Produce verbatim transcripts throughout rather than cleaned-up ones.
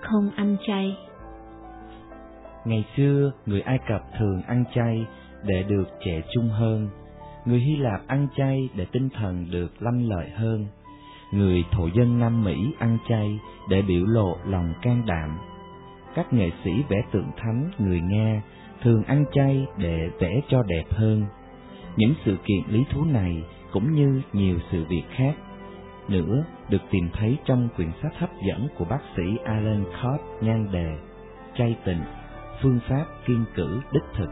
không ăn chay. Ngày xưa, người Ai Cập thường ăn chay để được trẻ trung hơn. Người Hy Lạp ăn chay để tinh thần được lanh lợi hơn. Người thổ dân Nam Mỹ ăn chay để biểu lộ lòng can đảm. Các nghệ sĩ vẽ tượng thánh người Nga thường ăn chay để vẽ cho đẹp hơn. Những sự kiện lý thú này cũng như nhiều sự việc khác nữa được tìm thấy trong quyển sách hấp dẫn của bác sĩ Alan Cobb nhan đề Chay tịnh, phương pháp kiêng cữ đích thực.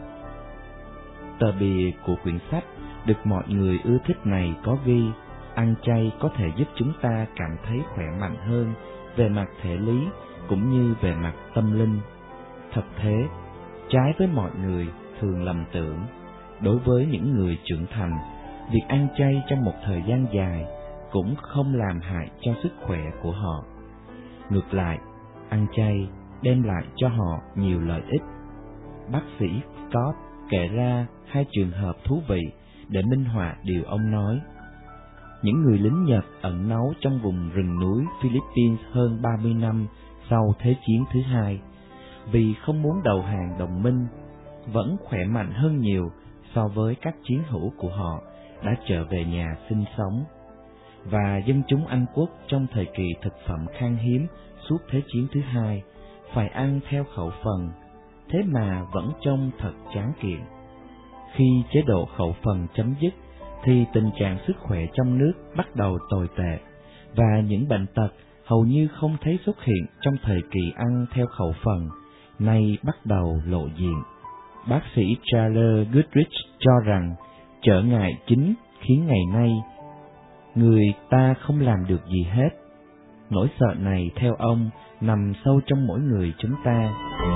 Tờ bìa của quyển sách được mọi người ưa thích này có ghi: ăn chay có thể giúp chúng ta cảm thấy khỏe mạnh hơn về mặt thể lý cũng như về mặt tâm linh. Thật thế, trái với mọi người thường lầm tưởng, đối với những người trưởng thành, việc ăn chay trong một thời gian dài cũng không làm hại cho sức khỏe của họ. Ngược lại, ăn chay đem lại cho họ nhiều lợi ích. Bác sĩ Scott kể ra hai trường hợp thú vị để minh họa điều ông nói. Những người lính Nhật ẩn náu trong vùng rừng núi Philippines hơn ba mươi năm sau Thế chiến thứ hai, vì không muốn đầu hàng đồng minh, vẫn khỏe mạnh hơn nhiều so với các chiến hữu của họ đã trở về nhà sinh sống. Và dân chúng Anh Quốc trong thời kỳ thực phẩm khan hiếm suốt Thế chiến thứ hai phải ăn theo khẩu phần, thế mà vẫn trông thật tráng kiện. Khi chế độ khẩu phần chấm dứt thì tình trạng sức khỏe trong nước bắt đầu tồi tệ, và những bệnh tật hầu như không thấy xuất hiện trong thời kỳ ăn theo khẩu phần, nay bắt đầu lộ diện. Bác sĩ Charles Goodrich cho rằng trở ngại chính khiến ngày nay người ta không làm được gì hết. Nỗi sợ này theo ông nằm sâu trong mỗi người chúng ta.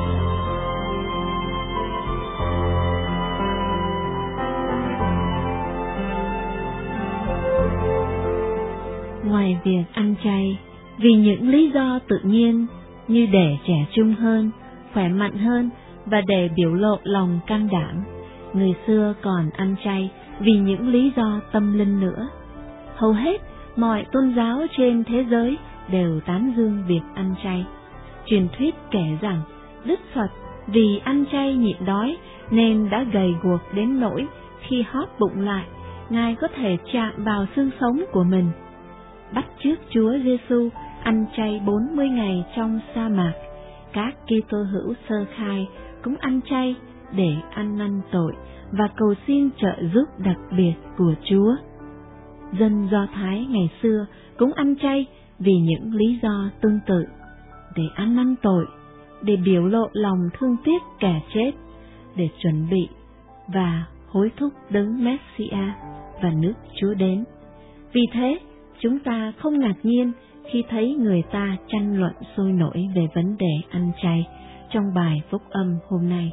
Ngoài việc ăn chay vì những lý do tự nhiên như để trẻ trung hơn, khỏe mạnh hơn và để biểu lộ lòng can đảm, người xưa còn ăn chay vì những lý do tâm linh nữa. Hầu hết mọi tôn giáo trên thế giới đều tán dương việc ăn chay. Truyền thuyết kể rằng Đức Phật vì ăn chay nhịn đói nên đã gầy guộc đến nỗi khi hóp bụng lại, Ngài có thể chạm vào xương sống của mình. Bắt chước Chúa Giêsu ăn chay bốn mươi ngày trong sa mạc, các Kitô hữu sơ khai cũng ăn chay để ăn năn tội và cầu xin trợ giúp đặc biệt của Chúa. Dân Do Thái ngày xưa cũng ăn chay vì những lý do tương tự, để ăn năn tội, để biểu lộ lòng thương tiếc kẻ chết, để chuẩn bị và hối thúc đấng Messia và nước Chúa đến. Vì thế, chúng ta không ngạc nhiên khi thấy người ta tranh luận sôi nổi về vấn đề ăn chay trong bài phúc âm hôm nay.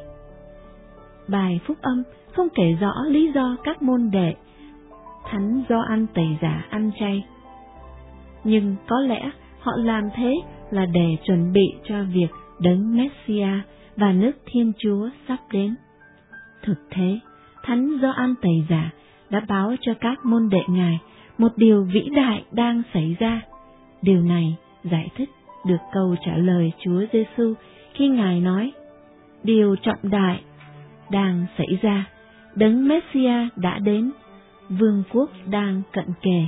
Bài phúc âm không kể rõ lý do các môn đệ Thánh Gioan Tẩy Giả ăn chay, nhưng có lẽ họ làm thế là để chuẩn bị cho việc đấng Messia và nước Thiên Chúa sắp đến. Thực thế, Thánh Gioan Tẩy Giả đã báo cho các môn đệ Ngài một điều vĩ đại đang xảy ra. Điều này giải thích được câu trả lời Chúa Giêsu khi Ngài nói: điều trọng đại đang xảy ra, đấng Messia đã đến, vương quốc đang cận kề.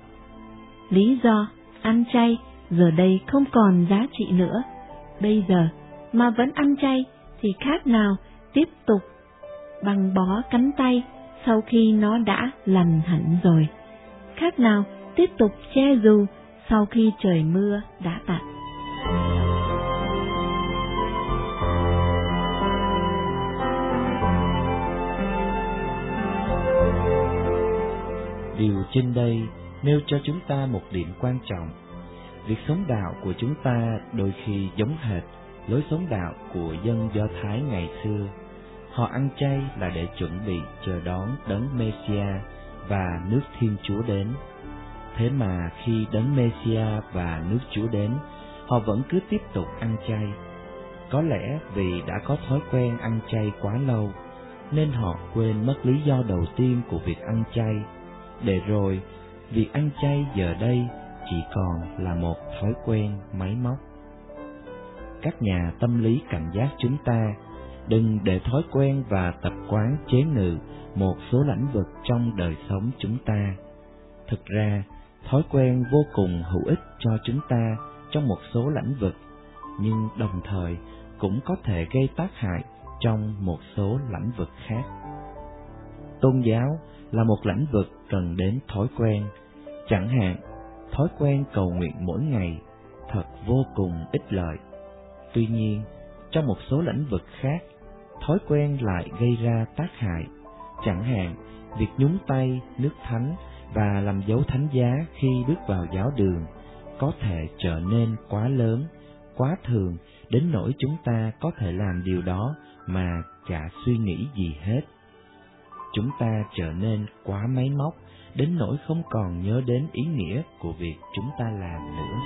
Lý do ăn chay giờ đây không còn giá trị nữa. Bây giờ mà vẫn ăn chay thì khác nào tiếp tục băng bó cánh tay sau khi nó đã lành hẳn rồi, khác nào tiếp tục che dù sau khi trời mưa đã tạnh. Điều trên đây nêu cho chúng ta một điểm quan trọng. Việc sống đạo của chúng ta đôi khi giống hệt lối sống đạo của dân Do Thái ngày xưa. Họ ăn chay là để chuẩn bị chờ đón đấng Messia và nước Thiên Chúa đến. Thế mà khi đấng Messia và nước Chúa đến, họ vẫn cứ tiếp tục ăn chay. Có lẽ vì đã có thói quen ăn chay quá lâu, nên họ quên mất lý do đầu tiên của việc ăn chay. Để rồi, việc ăn chay giờ đây chỉ còn là một thói quen máy móc. các nhà tâm lý cảnh giác chúng ta đừng để thói quen và tập quán chế ngự một số lĩnh vực trong đời sống chúng ta. Thực ra, thói quen vô cùng hữu ích cho chúng ta trong một số lĩnh vực, nhưng đồng thời cũng có thể gây tác hại trong một số lĩnh vực khác. Tôn giáo là một lĩnh vực cần đến thói quen. Chẳng hạn, thói quen cầu nguyện mỗi ngày thật vô cùng ích lợi. Tuy nhiên, trong một số lĩnh vực khác, thói quen lại gây ra tác hại. Chẳng hạn, việc nhúng tay nước thánh và làm dấu thánh giá khi bước vào giáo đường có thể trở nên quá lớn, quá thường đến nỗi chúng ta có thể làm điều đó mà chả suy nghĩ gì hết. Chúng ta trở nên quá máy móc đến nỗi không còn nhớ đến ý nghĩa của việc chúng ta làm nữa.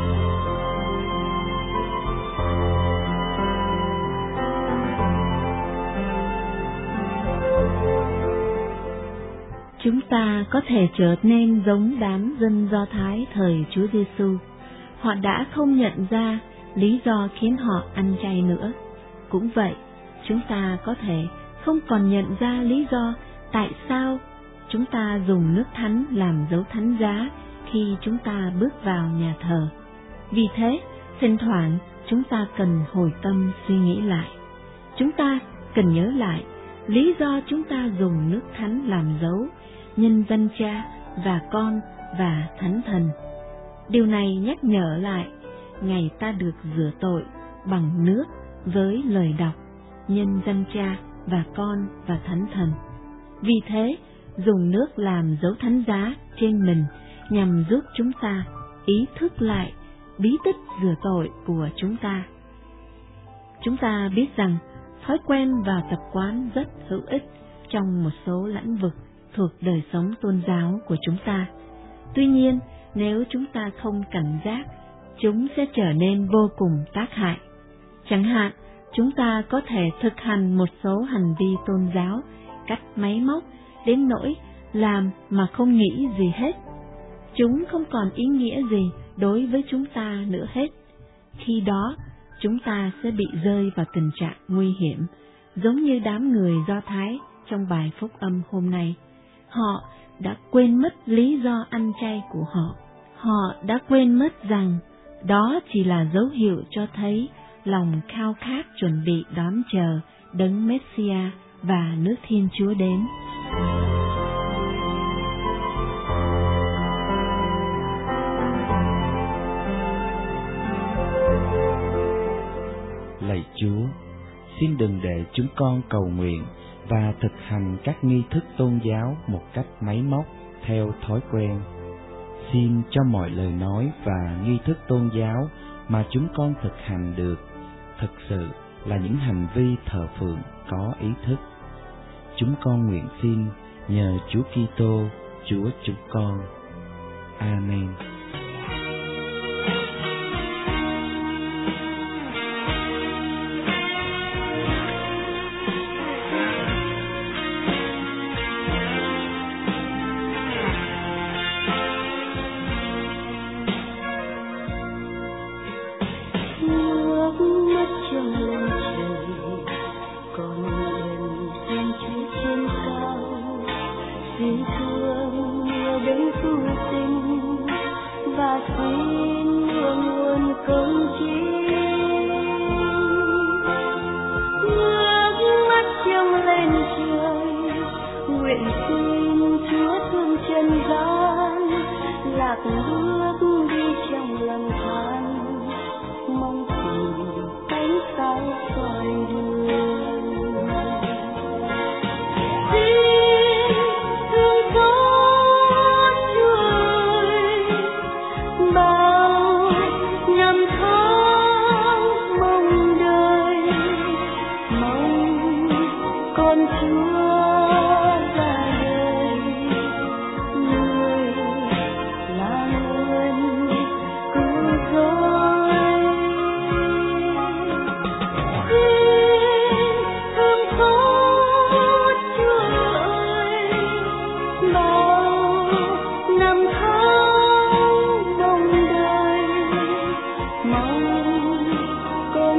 Chúng ta có thể trở nên giống đám dân Do Thái thời Chúa Giêsu. Họ đã không nhận ra lý do khiến họ ăn chay nữa. Cũng vậy, chúng ta có thể không còn nhận ra lý do tại sao chúng ta dùng nước thánh làm dấu thánh giá khi chúng ta bước vào nhà thờ. Vì thế, thỉnh thoảng chúng ta cần hồi tâm suy nghĩ lại. Chúng ta cần nhớ lại lý do chúng ta dùng nước thánh làm dấu nhân danh Cha và Con và Thánh Thần. Điều này nhắc nhở lại ngày ta được rửa tội bằng nước với lời đọc nhân danh Cha và Con và Thánh Thần. Vì thế, dùng nước làm dấu thánh giá trên mình nhằm giúp chúng ta ý thức lại bí tích rửa tội của chúng ta. Chúng ta biết rằng thói quen và tập quán rất hữu ích trong một số lĩnh vực thuộc đời sống tôn giáo của chúng ta. Tuy nhiên, nếu chúng ta không cảnh giác, chúng sẽ trở nên vô cùng tác hại. Chẳng hạn, chúng ta có thể thực hành một số hành vi tôn giáo cách máy móc đến nỗi làm mà không nghĩ gì hết. Chúng không còn ý nghĩa gì đối với chúng ta nữa hết. Khi đó, chúng ta sẽ bị rơi vào tình trạng nguy hiểm, giống như đám người Do Thái trong bài phúc âm hôm nay. Họ đã quên mất lý do ăn chay của họ. Họ đã quên mất rằng đó chỉ là dấu hiệu cho thấy lòng khao khát chuẩn bị đón chờ đấng Messia và nước Thiên Chúa đến. Lạy Chúa, xin đừng để chúng con cầu nguyện và thực hành các nghi thức tôn giáo một cách máy móc theo thói quen. Xin cho mọi lời nói và nghi thức tôn giáo mà chúng con thực hành được thực sự là những hành vi thờ phượng có ý thức. Chúng con nguyện xin nhờ Chúa Kitô, Chúa chúng con. Amen. Con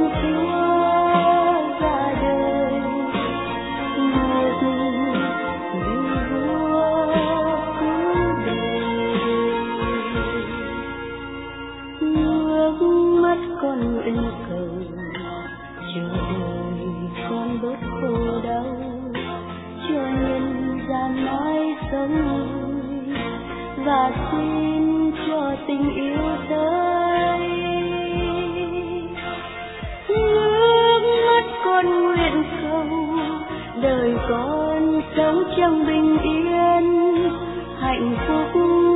gian mãi sống người, và xin cho tình yêu tới. Nước mắt con nguyện cầu đời con sống trong bình yên, hạnh phúc